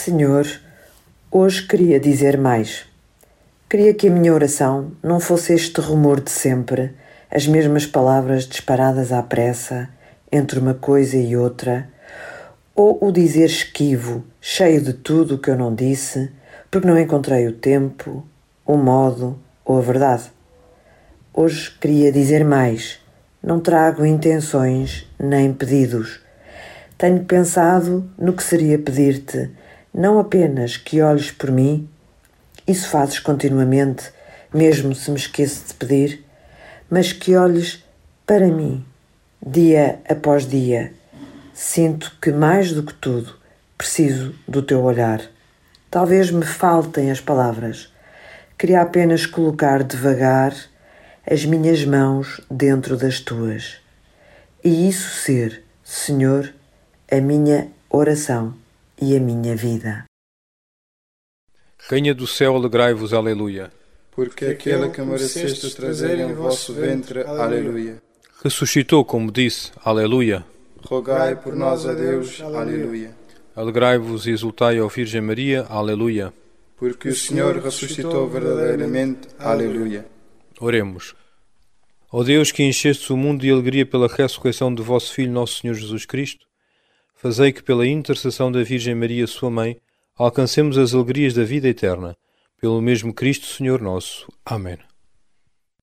Senhor, hoje queria dizer mais. Queria que a minha oração não fosse este rumor de sempre, as mesmas palavras disparadas à pressa, entre uma coisa e outra, ou o dizer esquivo, cheio de tudo o que eu não disse, porque não encontrei o tempo, o modo ou a verdade. Hoje queria dizer mais. Não trago intenções nem pedidos. Tenho pensado no que seria pedir-te, não apenas que olhes por mim, isso fazes continuamente, mesmo se me esqueço de pedir, mas que olhes para mim, dia após dia. Sinto que, mais do que tudo, preciso do teu olhar. Talvez me faltem as palavras. Queria apenas colocar devagar as minhas mãos dentro das tuas. E isso ser, Senhor, a minha oração e a minha vida. Rainha do céu, alegrai-vos, aleluia. Porque aquele que merecestes trazer em vosso ventre, aleluia. Ressuscitou, como disse, aleluia. Rogai por nós a Deus, aleluia. Alegrai-vos e exultai, ó Virgem Maria, aleluia. Porque o Senhor ressuscitou verdadeiramente, aleluia. Oremos. Ó Deus, que enchestes o mundo de alegria pela ressurreição de vosso Filho, nosso Senhor Jesus Cristo, fazei que pela intercessão da Virgem Maria, sua mãe, alcancemos as alegrias da vida eterna. Pelo mesmo Cristo, Senhor nosso. Amém.